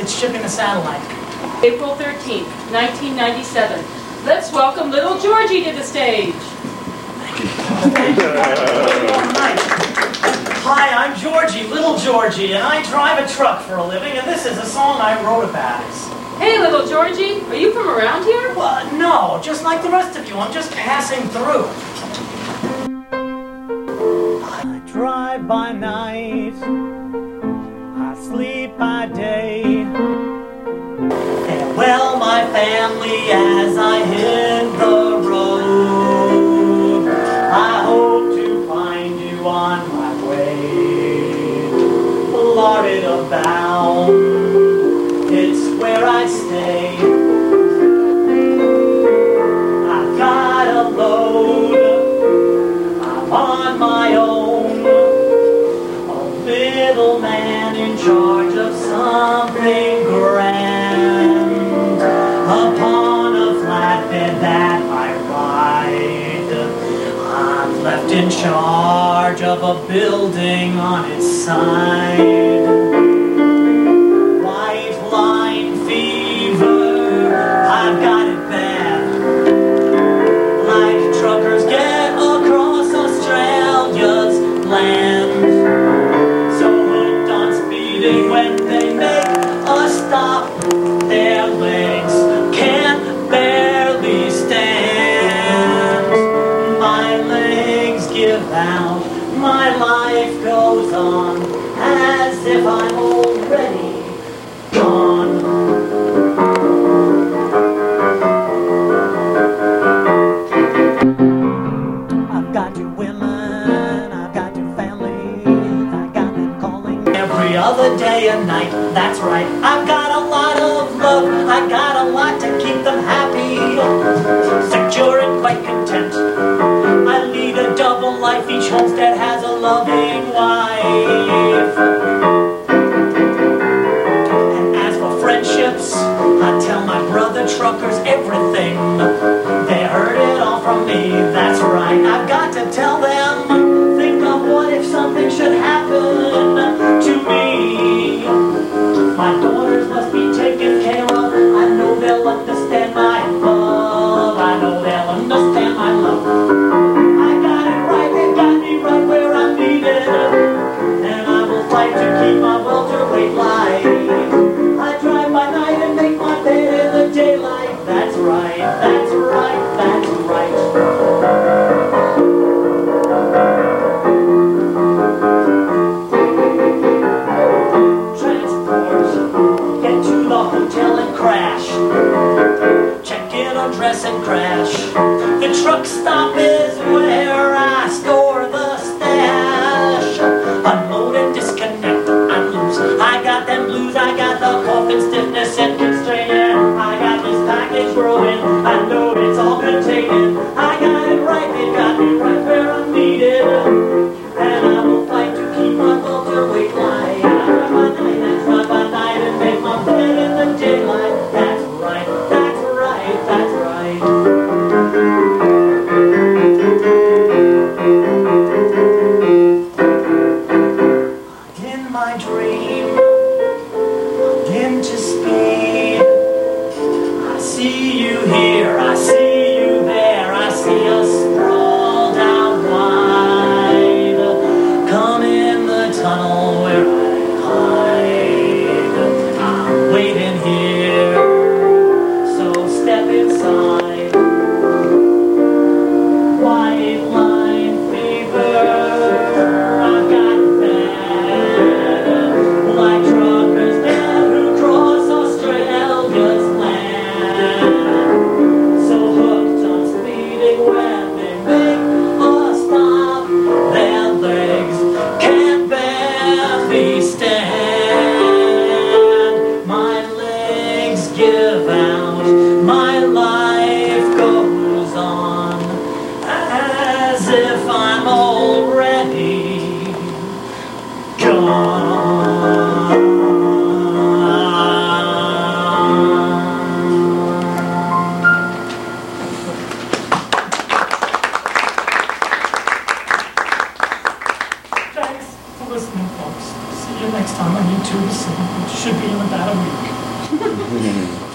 It's shipping a satellite. April 13th, 1997. Let's welcome little Georgie to the stage. Hi, I'm Georgie, little Georgie, and I drive a truck for a living, and this is a song I wrote about it. Hey, little Georgie, are you from around here? Well, no, just like the rest of you, I'm just passing through. I drive by night, I sleep by day. Farewell, my family, as I hit the road. I hope to find you on my way. Florida bound, it's where I stay. I've got a load, I'm on my own. A middleman in charge of something grand. Upon a flatbed that I ride, I'm left in charge of a building on its side. White line fever, I've got it bad. Like truckers get across Australia's land. So hooked on speeding when they make a stop, their legs can barely stand. My legs give out, my life goes on, as if I'm already gone. I've got two women, I've got two families, I got them calling every other day and night. That's right, I've got a lot of love, I got a lot to keep them happy, secure and quite content. I lead a double life, each homestead has a loving wife. And as for friendships, I tell my brother truckers everything. They heard it all from me, that's right, I've got to tell them. Think of what if something should happen to me. My daughters must be taken care of, I know they'll understand my love, I know they'll understand my love. I got it right, they got me right where I'm needed, and I will fight to keep my welterweight life. I drive by night and make my bed in the daylight. That's right, that's right, that's right. Transport, get to the hotel and crash. Check in, undress and crash. The truck stop is where I store the stash. Unload and disconnect and loose. I got them blues, I got the cough and stiffness and constraining. I got this package growing, I know it's all contained. I got it right, they got me right where I'm needed, and I will fight to keep my welterweight light. I drive by night, I drive by night and make my bed in the daylight. That's right, that's right, that's right. In my dream, into speed. I see you here, I see you there, I see us sprawled out wide. Come in the tunnel where I hide. I'm waiting here, so step inside. White line fever, I've got bad. Like truckers there who cross Australia. Mhm.